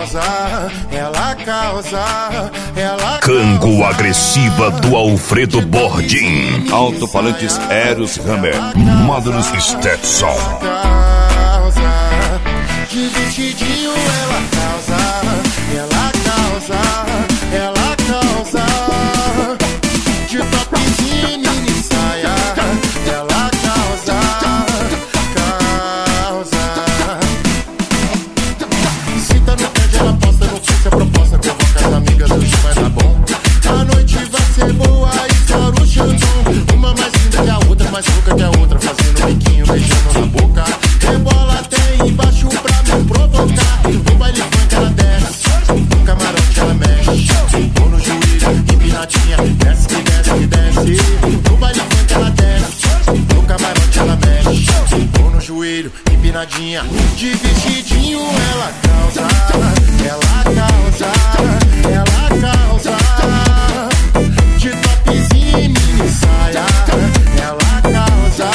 Cango agressiva do Alfredo Bordim. Alto-falantes Eros Hammer. Módulos Stetson. De vestidinho ela causa. De topzinho e mini saia, ela causa. Senta no pé, ela posta no Face a proposta, convoca as amigas, hoje vai dar bom. A noite vai ser boa e fora o Xandão. Uma mais linda que a outra, mais louca que a outra, fazendo biquinho, beijando na boca. Rebola até embaixo pra me provocar. No baile funk ela desce, no camarote ela mexe. Ou no joelho, empinadinha, desce que desce que desce. No baile funk ela desce, no camarote ela mexe. Ou no joelho, empinadinha, de vestidinho ela causa. De topzinho e mini saia, ela causa.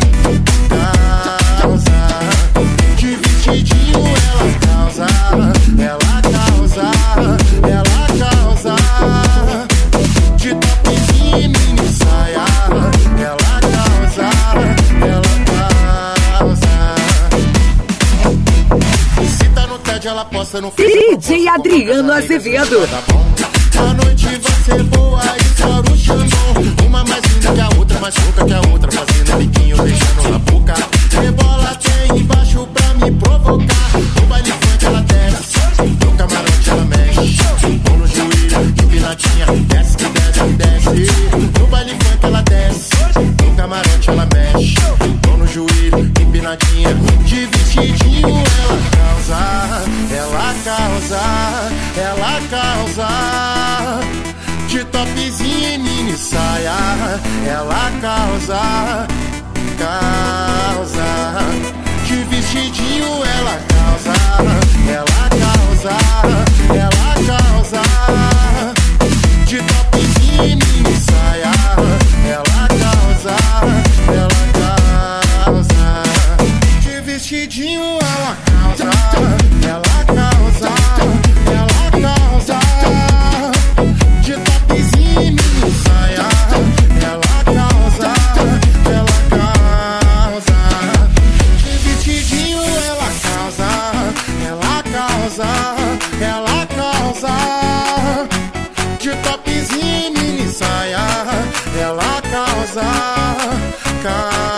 De vestidinho ela causa. De topzinho e mini saia, ela causa. Se tá no TED, ela posta no Facebook. DJ Adriano Azevedo. A noite vai ser boa e fora o Xandão. Uma mais linda que a outra, mais louca que a outra, fazendo biquinho, beijando na boca. Rebola até embaixo pra me provocar. No baile funk ela desce, no camarote ela mexe. Ou no joelho, empinadinha, desce que desce que desce. No baile funk ela desce, no camarote ela mexe. Ou no joelho, empinadinha, de vestidinho ela causa. De topzinho e mini saia, ela causa. De vestidinho ela causa. De topzinho e mini saia, ela causa. De vestidinho ela causa. De topzinho e mini saia, ela causa. De vestidinho ela causa. De topzinho e mini saia, ela causa.